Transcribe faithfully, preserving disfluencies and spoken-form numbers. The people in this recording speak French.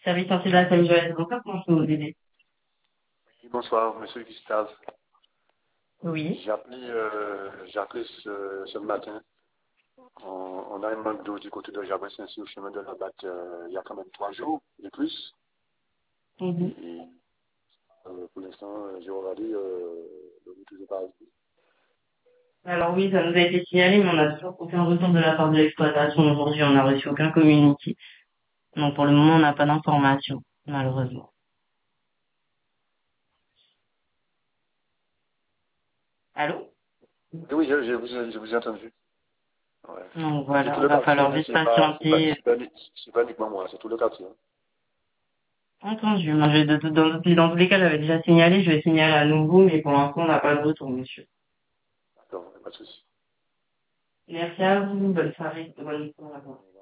Service ainsi de la famille Joyeuse. Bonsoir, comment je peux vous aider? Oui, bonsoir, monsieur Gustave. Oui. J'ai appelé, euh, j'ai appelé ce, ce matin. On, on a un manque d'eau du côté de Jabrès, ainsi au chemin de la Batte, euh, il y a quand même trois jours de plus. Mhm. Et euh, pour l'instant, euh, j'ai regardé euh, le route de Paris. Alors oui, ça nous a été signalé, mais on n'a toujours aucun retour de la part de l'exploitation aujourd'hui. On n'a reçu aucun communiqué. Donc pour le moment, on n'a pas d'informations, malheureusement. Allô? Et oui, je, je vous, ai- je vous ai entendu. Ouais. Donc C'est tout voilà, le va quartier, falloir hein, juste c'est pas, c'est pas, patienter. c'est pas, c'est pas uniquement moi, c'est tout le quartier. Hein. Entendu. Moi, je, de, de- dans, dans tous les cas, j'avais déjà signalé. Je vais signaler à nouveau, mais pour l'instant, on n'a pas de retour, monsieur. D'accord, pas de souci. Merci à vous. Bonne soirée. Bonne journée.